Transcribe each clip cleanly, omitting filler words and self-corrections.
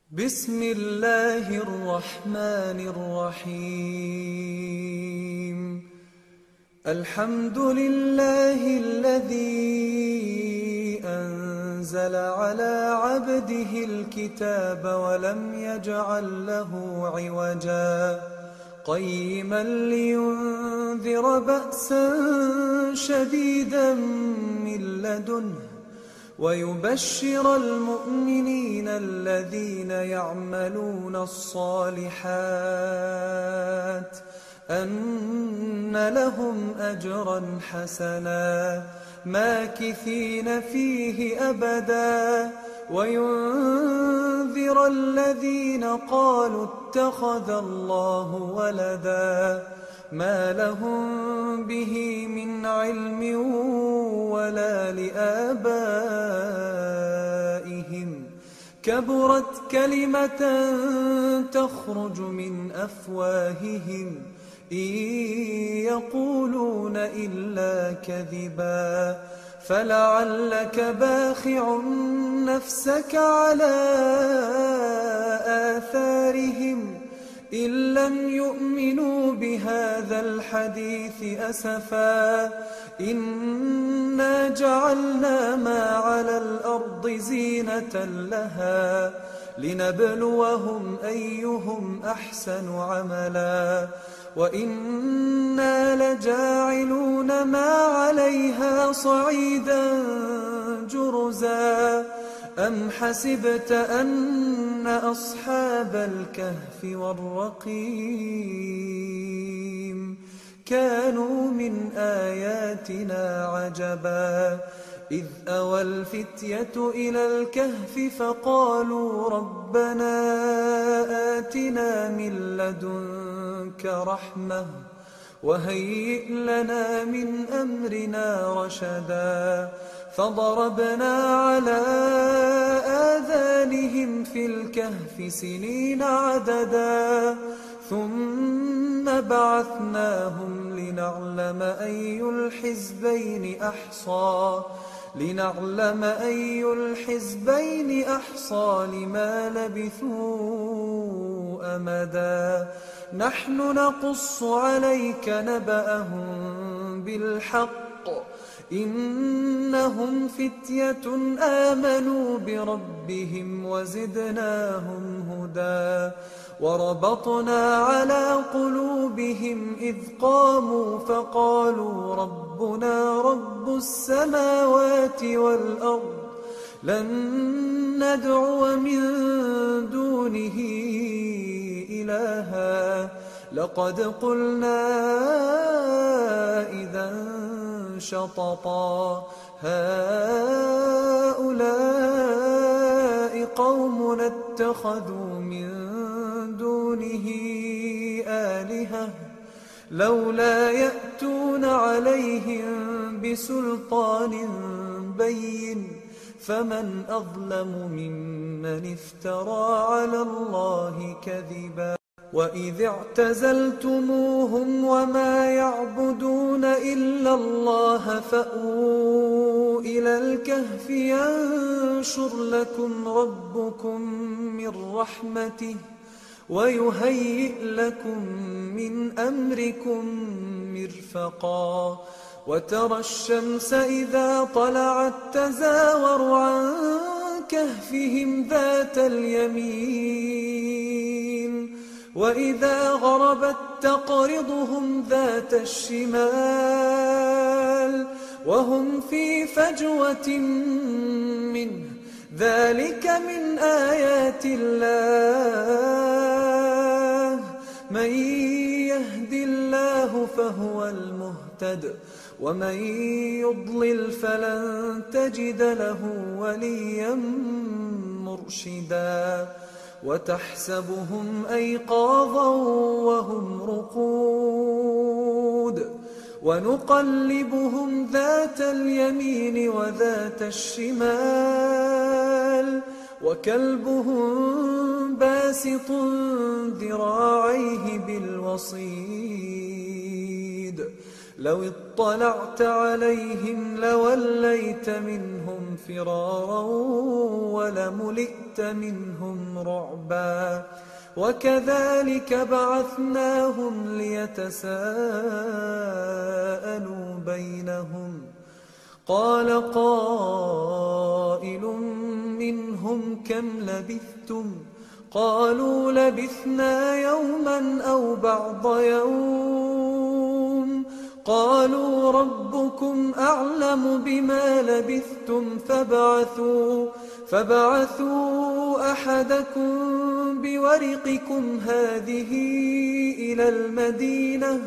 بسم الله الرحمن الرحيم. الحمد لله الذي أنزل على عبده الكتاب ولم يجعل له عوجا قيما لينذر بأسا شديدا من لدنه ويبشر المؤمنين الذين يعملون الصالحات أن لهم أجرا حسنا ماكثين فيه أبدا وينذر الذين قالوا اتخذ الله ولدا ما لهم به من علم ولا لآبائهم كبرت كلمة تخرج من أفواههم إن يقولون إلا كذبا فلعلك باخع نفسك على آثارهم إن لم يؤمنوا بهذا الحديث أسفا إنا جعلنا ما على الأرض زينة لها لنبلوهم أيهم أحسن عملا وإنا لجاعلون ما عليها صعيدا جرزا أم حسبت أن أصحاب الكهف والرقيم كانوا من آياتنا عجبا إذ أوى الفتية إلى الكهف فقالوا ربنا آتنا من لدنك رحمة وهيئ لنا من أمرنا رشدا فضربنا على آذانهم في الكهف سنين عددا ثم بعثناهم لنعلم أي الحزبين أحصى لما لبثوا أمدا نحن نقص عليك نبأهم بالحق إنهم فتية آمنوا بربهم وزدناهم هدى وربطنا على قلوبهم إذ قاموا فقالوا ربنا رب السماوات والأرض لن ندعو من دونه إلها لقد قلنا إذا شططا هؤلاء قومنا اتخذوا من دونه آلهة لولا يأتون عليهم بسلطان بين فمن أظلم ممن افترى على الله كذبا وإذ اعتزلتموهم وما يعبدون إلا الله فأووا إلى الكهف ينشر لكم ربكم من رحمته ويهيئ لكم من أمركم مرفقا وترى الشمس إذا طلعت تزاور عن كهفهم ذات اليمين وإذا غربت تقرضهم ذات الشمال وهم في فجوة منه ذلك من آيات الله من يهد الله فهو المهتد ومن يضلل فلن تجد له وليا مرشدا وتحسبهم أيقاظا وهم رقود ونقلبهم ذات اليمين وذات الشمال وكلبهم باسط ذراعيه بالوصيد لو اطلعت عليهم لوليت منهم فرارا ولملئت منهم رعبا وكذلك بعثناهم ليتساءلوا بينهم قال قائل منهم كم لبثتم قالوا لبثنا يوما أو بعض يوم قالوا ربكم أعلم بما لبثتم فابعثوا أحدكم بورقكم هذه إلى المدينة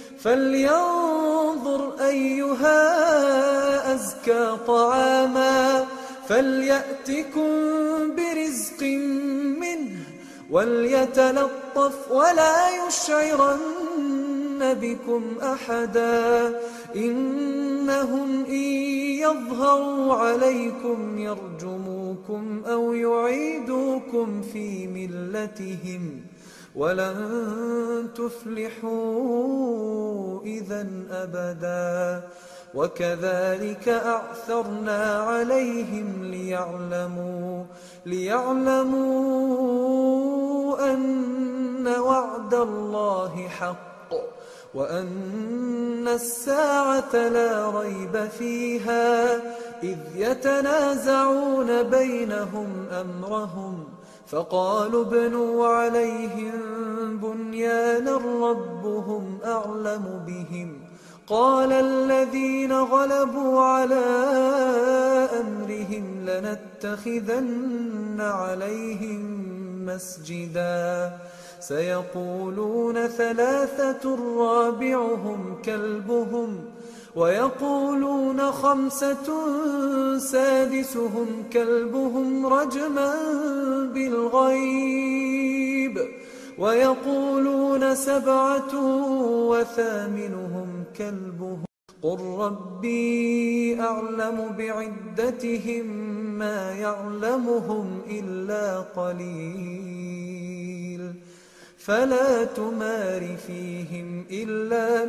فلينظر أيها أزكى طعاما فليأتكم برزق منه وليتلطف ولا يشعرن بكم أحدا إنهم إن يظهروا عليكم يرجموكم أو يعيدوكم في ملتهم ولن تفلحوا إذا أبدا وكذلك أعثرنا عليهم ليعلموا أن وعد الله حق وأن الساعة لا ريب فيها إذ يتنازعون بينهم أمرهم فقالوا ابنوا عليهم بنيانا ربهم أعلم بهم قال الذين غلبوا على أمرهم لنتخذن عليهم مسجدا سيقولون ثلاثة رابعهم كلبهم ويقولون خمسة سادسهم كلبهم رجما بالغيب ويقولون سبعة وثامنهم كلبهم قل ربي أعلم بعدتهم ما يعلمهم إلا قليل فلا تمار فيهم إلا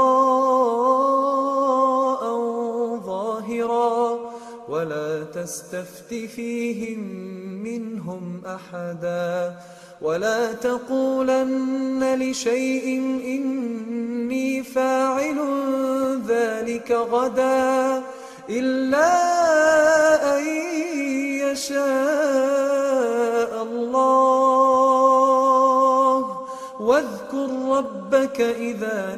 مراء ظاهرا ولا تستفت فيهم منهم أحدا ولا تقولن لشيء إني فاعل ذلك غدا إلا أن يشاء الله واذكر ربك إذا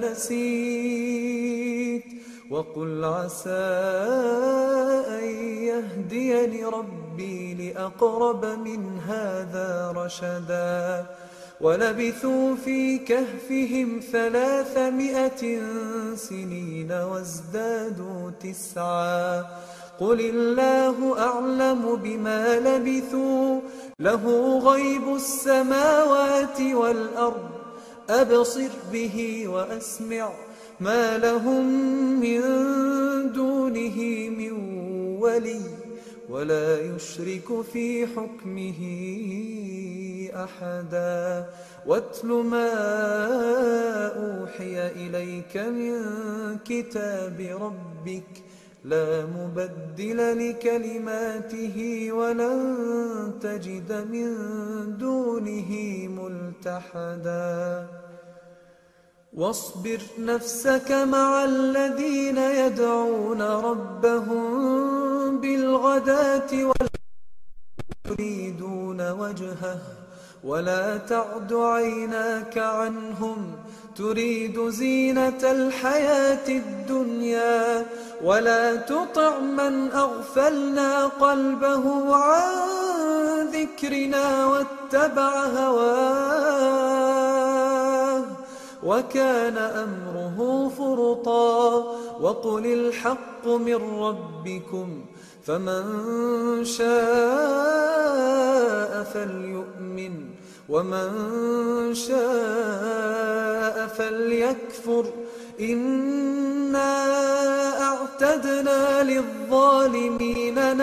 نسيت وقل عسى أن يهديني ربي لأقرب من هذا رشدا ولبثوا في كهفهم 300 سنين وازدادوا 9 قل الله أعلم بما لبثوا له غيب السماوات والأرض أبصر به وأسمع ما لهم من دونه من ولي ولا يشرك في حكمه أحدا واتل ما أوحي إليك من كتاب ربك لا مبدل لكلماته ولن تجد من دونه ملتحدا واصبر نفسك مع الذين يدعون ربهم بالغداة يريدون وجهه ولا تعد عيناك عنهم تريد زينة الحياة الدنيا ولا تطع من أغفلنا قلبه عن ذكرنا واتبع هواه وكان أمره فرطا وقل الحق من ربكم فمن شاء فليؤمن ومن شاء فليكفر إنا أعتدنا للظالمين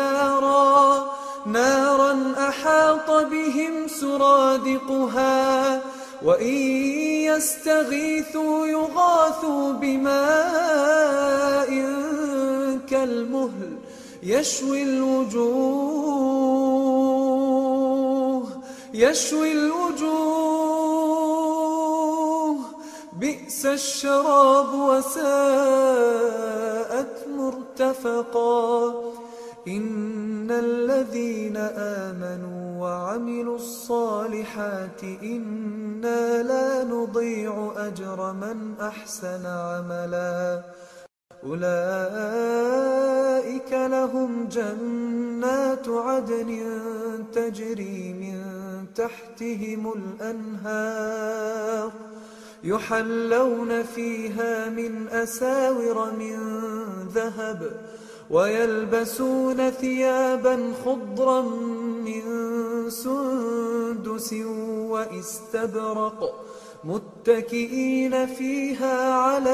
نارا أحاط بهم سرادقها وإن يستغيثوا يغاثوا بماء كالمهل يشوي الوجوه بئس الشراب وساءت مرتفقا إن الذين آمنوا وعملوا الصالحات إنا لا نضيع أجر من أحسن عملا أولئك لهم جنات عدن تجري من تحتهم الأنهار يحلون فيها من أساور من ذهب ويلبسون ثيابا خضرا من سندس واستبرق متكئين فيها على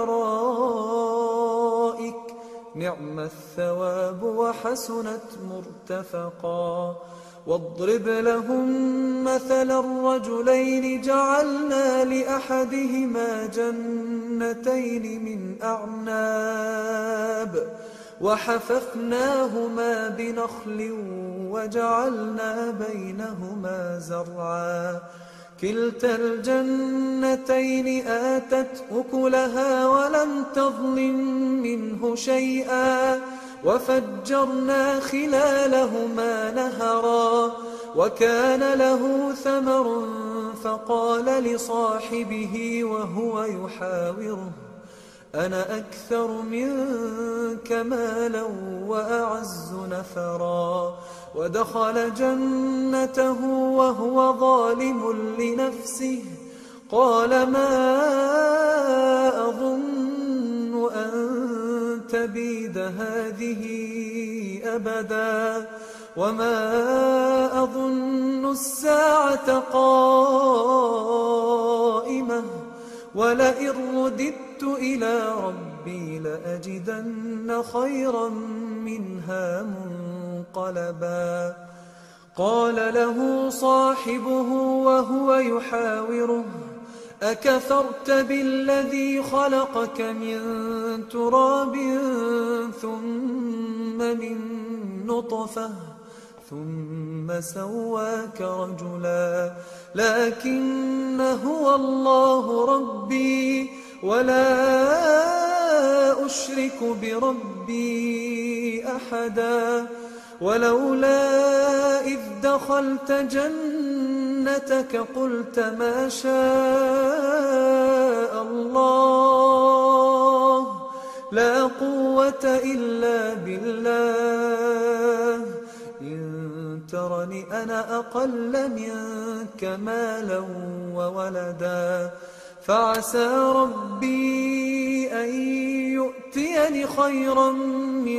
الأرائك نعم الثواب وحسنت مرتفقا واضرب لهم مثلا الرجلين جعلنا لأحدهما جنتين من أعناب وحففناهما بنخل وجعلنا بينهما زرعا كلتا الجنتين آتت أكلها ولم تظلم منه شيئا وفجرنا خلالهما نهرا وكان له ثمر فقال لصاحبه وهو يحاوره أنا أكثر منك مالا وأعز نفرا ودخل جنته وهو ظالم لنفسه قال ما أظن أن تبيد هذه أبدا وما أظن الساعة قائمة ولئن رددت إلى ربي لأجدن خيرا منها منقلبا قال له صاحبه وهو يحاوره أكفرت بالذي خلقك من تراب ثم من نطفة ثم سواك رجلا لكن هو الله ربي ولا أشرك بربي أحدا ولولا إذ دخلت جنتك قلت ما شاء الله لا قوة إلا بالله إن ترني أنا أقل منك مالا وولدا فعسى ربي أن يؤتيني خيرا من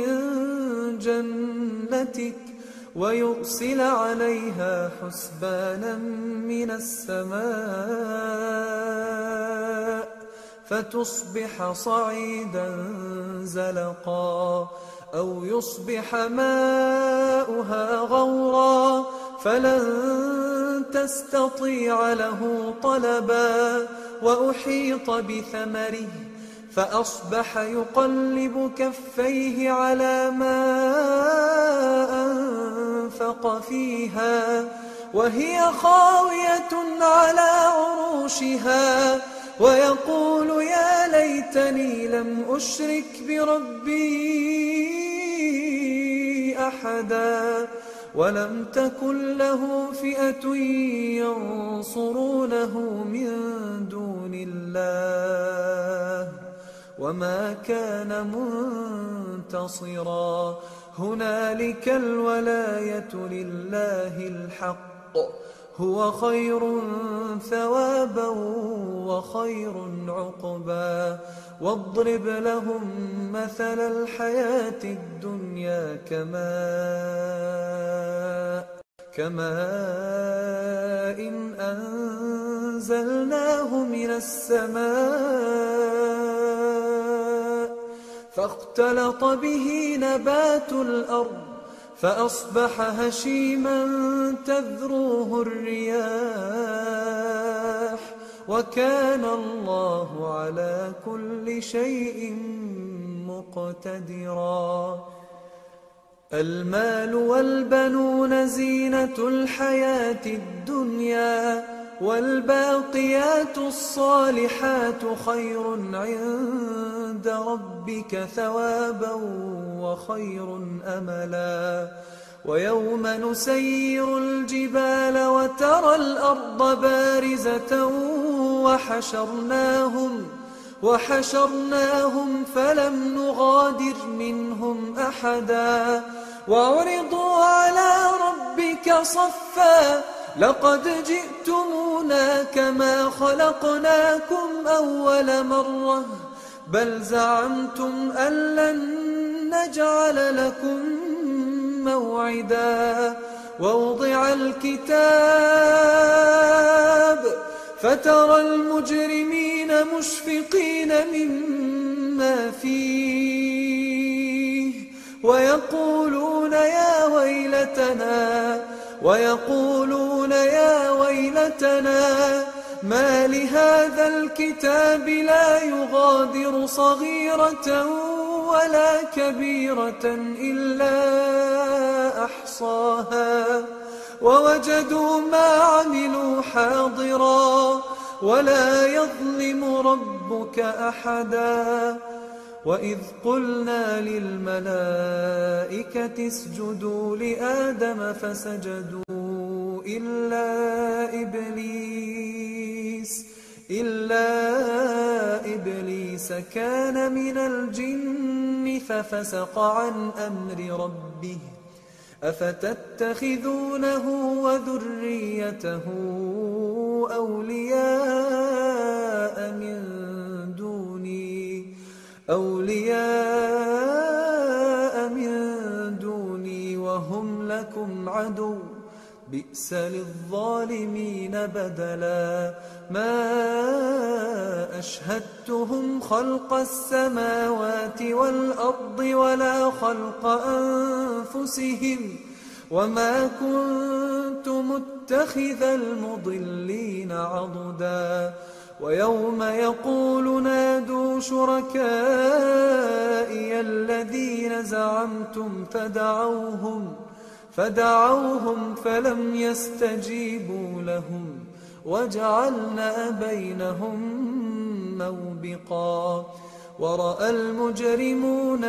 جنتك ويرسل عليها حسبانا من السماء فتصبح صعيدا زلقا أو يصبح ماؤها غورا فلن تستطيع له طلبا وأحيط بثمره فأصبح يقلب كفيه على ما أنفق فيها وهي خاوية على عروشها ويقول يا ليتني لم أشرك بربي أحدا ولم تكن له فئة ينصرونه من دون الله وما كان منتصرا هنالك الولاية لله الحق هو خير ثوابا وخير عقبا واضرب لهم مثل الحياة الدنيا كماء إن أنزلناه من السماء فاختلط به نبات الأرض فأصبح هشيما تذروه الرياح وكان الله على كل شيء مقتدرا المال والبنون زينة الحياة الدنيا، والباقيات الصالحات خير عند ربك ثوابا وخير أملا. ويوم نسير الجبال وترى الأرض بارزة وحشرناهم فلم نغادر منهم أحدا، وعرضوا على ربك صفا لقد جئتمونا كما خلقناكم أول مرة بل زعمتم أن لن نجعل لكم موعدا. ووضع الكتاب فترى المجرمين مشفقين مما فيه ويقولون يا ويلتنا ما لهذا الكتاب لا يغادر صغيرة ولا كبيرة إلا أحصاها ووجدوا ما عملوا حاضرا ولا يظلم ربك أحدا. وإذ قلنا للملائكة اسجدوا لآدم فسجدوا إلا إبليس كان من الجن ففسق عن أمر ربه أفتتخذونه وذريته أولياء من دوني وهم لكم عدو بئس للظالمين بدلا. ما أشهدتهم خلق السماوات والأرض ولا خلق أنفسهم وما كنت متخذ المضلين عضدا. ويوم يقول نادوا شركائي الذين زعمتم فدعوهم فلم يستجيبوا لهم وجعلنا بينهم موبقا. ورأى المجرمون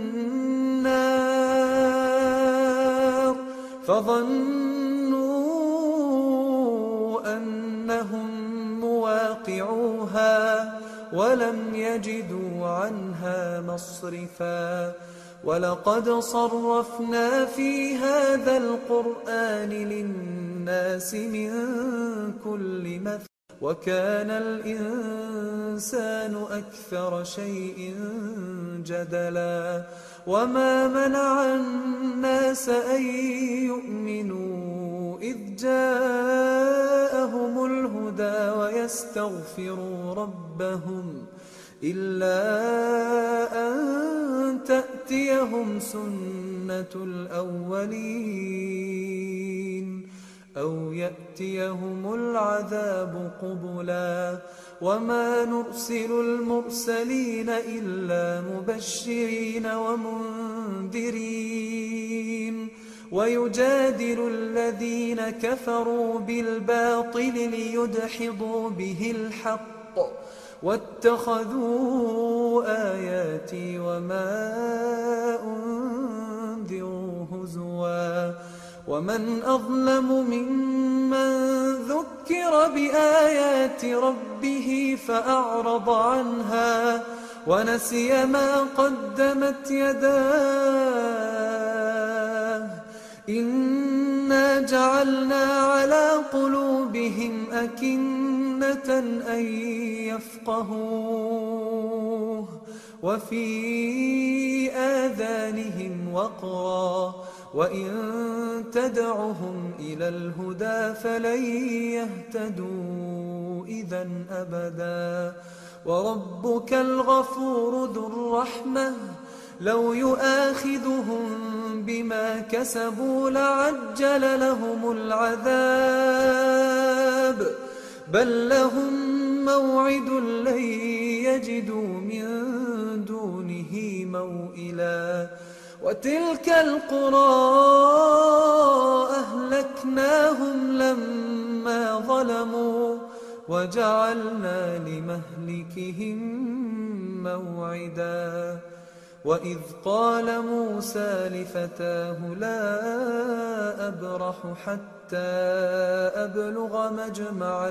النار فظنوا أنهم مواقعوها ولم يجدوا عنها مصرفا. ولقد صرفنا في هذا القرآن للناس من كل مثل وكان الإنسان أكثر شيء جدلا. وما منع الناس أن يؤمنوا إذ جاءهم الهدى ويستغفروا ربهم إلا أن تأتيهم سنة الأولين أو يأتيهم العذاب قبلا. وما نرسل المرسلين إلا مبشرين ومنذرين ويجادل الذين كفروا بالباطل ليدحضوا به الحق واتخذوا آياتي وما أنذروا هزوا. ومن أظلم ممن ذكر بآيات ربه فأعرض عنها ونسي ما قدمت يداه إنا جعلنا على قلوبهم أكنة أن يفقهوه وفي آذانهم وقرا وإن تدعهم إلى الهدى فلن يهتدوا إذا أبدا. وربك الغفور ذو الرحمة لو يؤاخذهم بما كسبوا لعجل لهم العذاب بل لهم موعد لن يجدوا من دونه موئلا. وتلك القرى أهلكناهم لما ظلموا وجعلنا لمهلكهم موعدا وإذ قال موسى لفتاه لا أبرح حتى أبلغ مجمع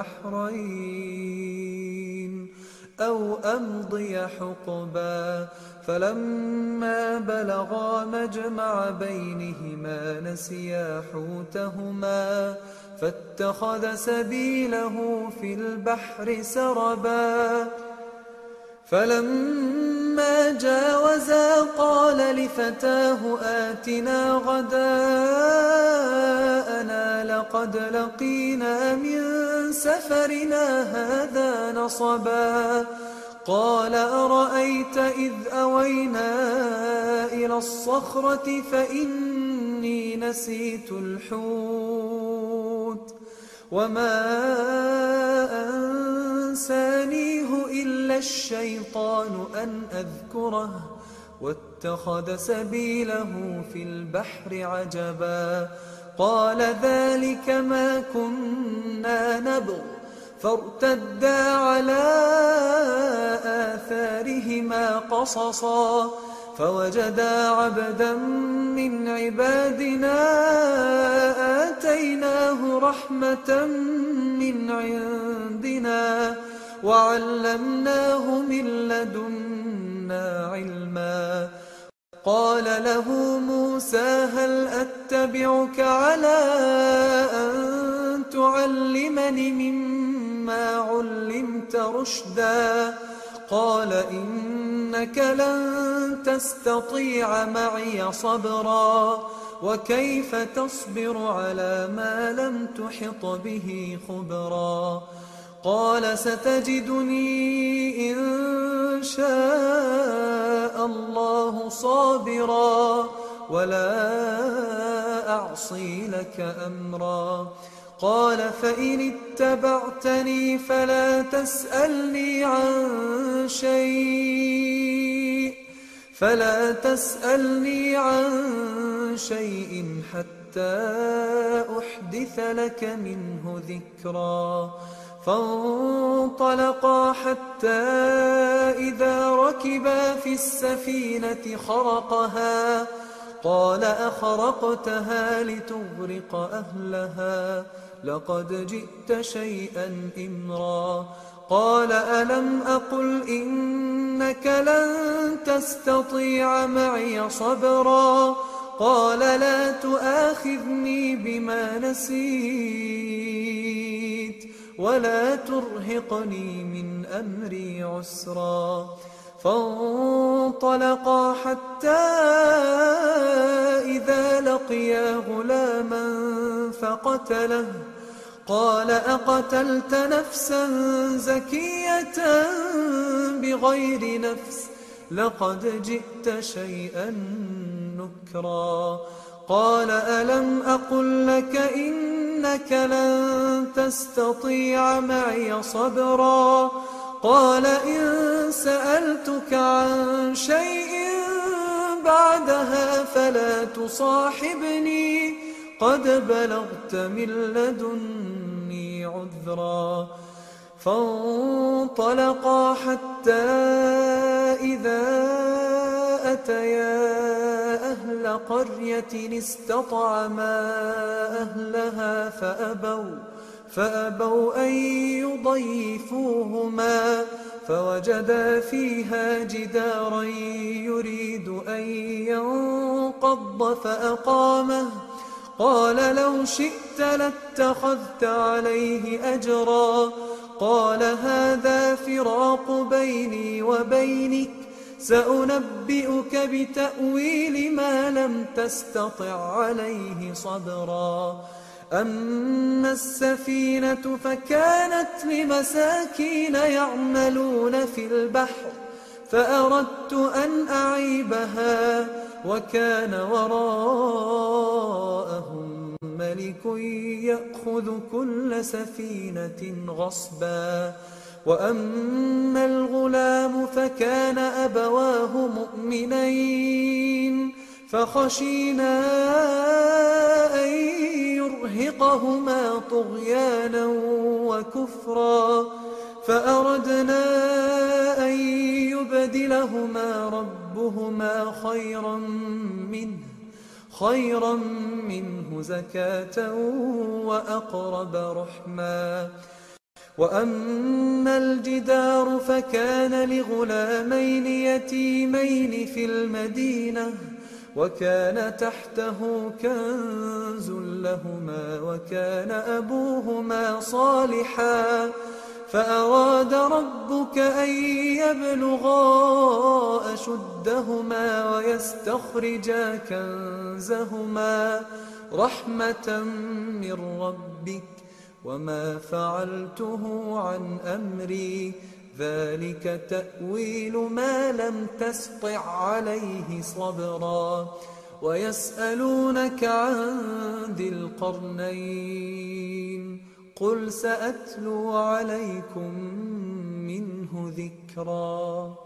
البحرين أو أمضي حقبا فلما بلغا مجمع بينهما نسيا حوتهما فاتخذ سبيله في البحر سربا فلما جاوزا قال لفتاه آتنا غداءنا لقد لقينا من سفرنا هذا نصبا قال أرأيت إذ أوينا إلى الصخرة فإني نسيت الحوت وما أنسانيه إلا الشيطان أن أذكره واتخذ سبيله في البحر عجبا قال ذلك ما كنا نبغ فارتدا على آثارهما قصصا فوجدا عبدا من عبادنا آتيناه رحمة من عندنا وعلمناه من لدنا علما قال له موسى هل أتبعك على أن تعلمني مما علمت رشدا قال إنك لن تستطيع معي صبرا وكيف تصبر على ما لم تحط به خبرا قال ستجدني إن شاء الله صابرا ولا أعصي لك أمرا قال فإن اتبعتني فلا تسألني عن شيء حتى أحدث لك منه ذكرا فانطلقا حتى إذا ركبا في السفينة خرقها قال أخرقتها لتغرق أهلها لقد جئت شيئا إمرا قال ألم أقل إنك لن تستطيع معي صبرا قال لا تؤاخذني بما نسيت ولا ترهقني من أمري عسرا فانطلقا حتى إذا لقيا غلاما فقتله قال أقتلت نفسا زكية بغير نفس لقد جئت شيئا نكرا قال ألم أقل لك إنك لن تستطيع معي صبرا قال إن سألتك عن شيء بعدها فلا تصاحبني قد بلغت من لدني عذرا فانطلقا حتى إذا أتيا أهل قرية استطعما أهلها فأبوا أن يضيفوهما فوجدا فيها جدارا يريد أن ينقض فأقامه قال لو شئت لاتخذت عليه أجرا قال هذا فراق بيني وبينك سأنبئك بتأويل ما لم تستطع عليه صبرا أما السفينة فكانت لمساكين يعملون في البحر فأردت أن أعيبها وكان وراءهم ملك يأخذ كل سفينة غصبا وأما الغلام فكان أبواه مؤمنين فخشينا أن يرهقهما طغيانا وكفرا فأردنا أن يبدلهما ربهما خيرا منه زكاة وأقرب رحما. وأما الجدار فكان لغلامين يتيمين في المدينة وكان تحته كنز لهما وكان أبوهما صالحا فأراد ربك أن يبلغا أشدهما ويستخرجا كنزهما رحمة من ربك وما فعلته عن أمري ذلك تأويل ما لم تسطع عليه صبرا. ويسألونك عن ذي القرنين قل سأتلو عليكم منه ذكرا.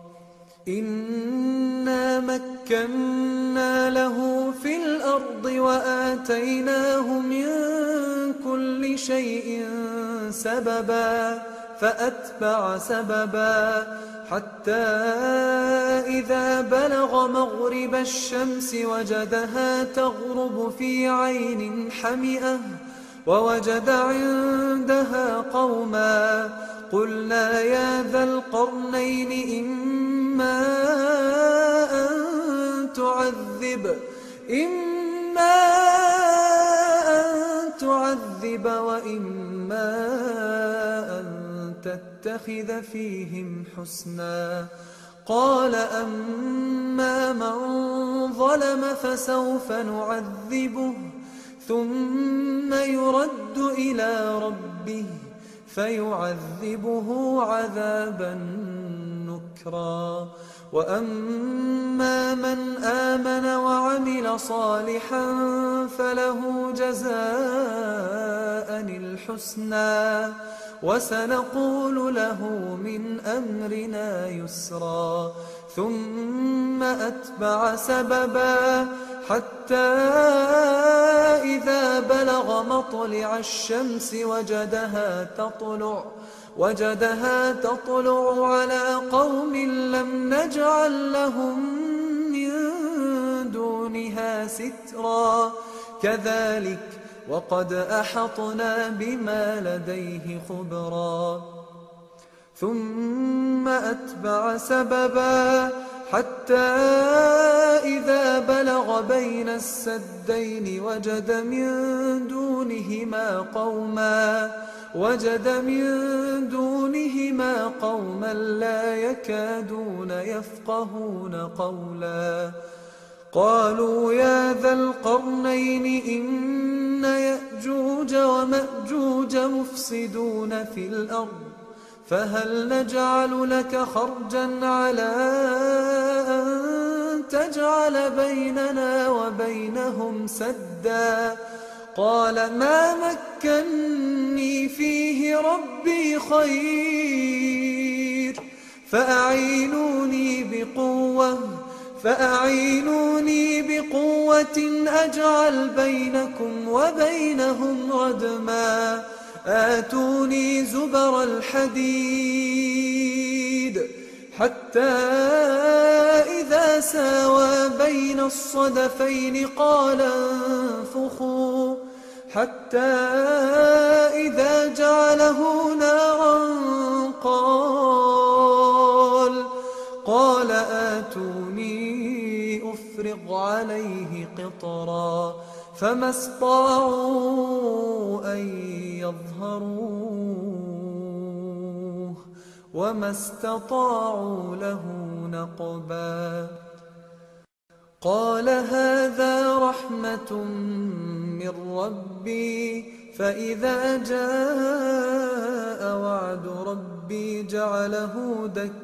إنا مكنا له في الأرض وآتيناه من كل شيء سببا فأتبع سببا حتى إذا بلغ مغرب الشمس وجدها تغرب في عين حمئة ووجد عندها قوما قلنا يا ذا القرنين إما أن تعذب وإما أن تتخذ فيهم حسنا. قال أما من ظلم فسوف نعذبه ثم يرد إلى ربه فيعذبه عذابا نكرا. وأما من آمن وعمل صالحا فله جزاء الحسنى وسنقول له من أمرنا يسرا. ثم أتبع سببا حتى إذا بلغ مطلع الشمس وجدها تطلع على قوم لم نجعل لهم من دونها سترا كذلك وقد أحطنا بما لديه خبرا. ثم أتبع سببا حتى إذا بلغ بين السدين وجد من دونهما قوما لا يكادون يفقهون قولا. قالوا يا ذا القرنين إن يأجوج ومأجوج مفسدون في الأرض فهل نجعل لك خرجا على أن تجعل بيننا وبينهم سدا. قال ما مكني فيه ربي خير فأعينوني بقوة أجعل بينكم وبينهم ردما. آتوني زبر الحديد حتى إذا ساوى بين الصدفين قال انفخوا حتى إذا جعله نارا قال آتوني أفرغ عليه قطرا فما استطاعوا أن يظهروه وما استطاعوا له نقبا. قال هذا رحمة من ربي فإذا جاء وعد ربي جعله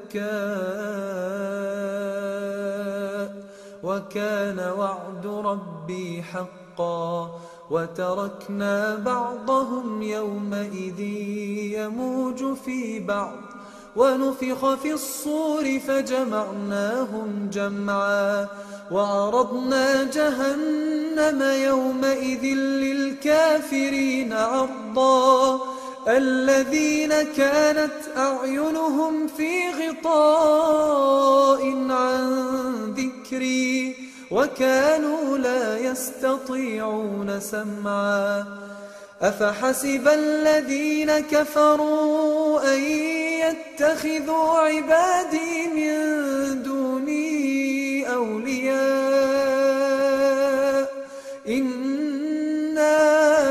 دكاء وكان وعد ربي حقا. وتركنا بعضهم يومئذ يموج في بعض ونفخ في الصور فجمعناهم جمعا. وعرضنا جهنم يومئذ للكافرين عرضا الذين كانت أعينهم في غطاء عن ذكري وكانوا لا يستطيعون سمعا أفحسب الذين كفروا أن يتخذوا عبادي من دوني أولياء إنا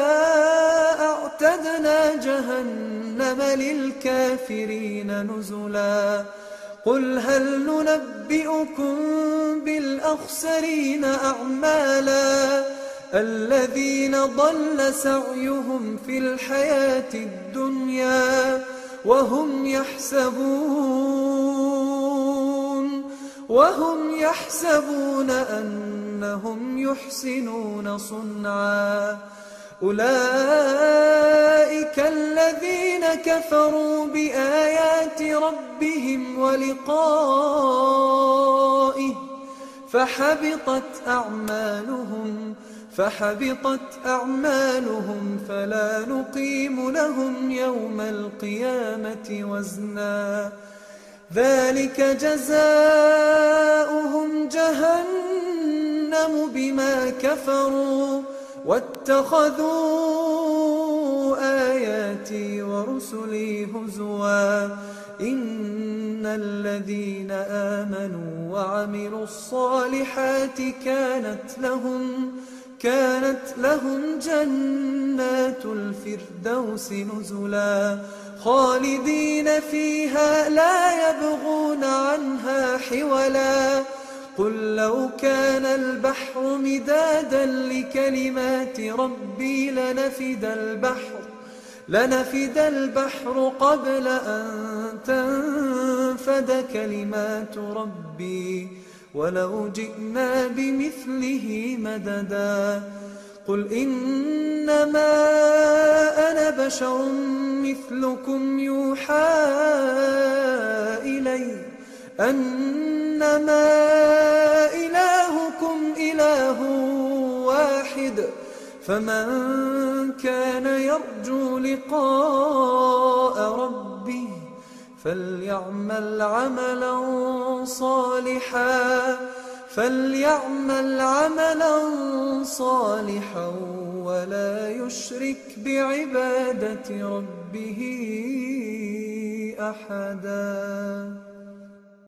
أعتدنا جهنم للكافرين نزلا قل هل ننبئكم بالأخسرين أعمالا الذين ضل سعيهم في الحياة الدنيا وهم يحسبون أنهم يحسنون صنعا أولئك الذين كفروا بآيات ربهم ولقائه فحبطت أعمالهم فلا نقيم لهم يوم القيامة وزنا ذلك جزاؤهم جهنم بما كفروا واتخذوا آياتي ورسلي هزوا إن الذين آمنوا وعملوا الصالحات كانت لهم جنات الفردوس نزلا خالدين فيها لا يبغون عنها حولا قل لو كان البحر مدادا لكلمات ربي لنفد البحر قبل أن تنفد كلمات ربي ولو جئنا بمثله مددا قل إنما أنا بشر مثلكم يوحى إلي أنما إلهكم إله واحد فمن كان يرجو لقاء ربه فليعمل عملا صالحا ولا يشرك بعبادة ربه أحدا.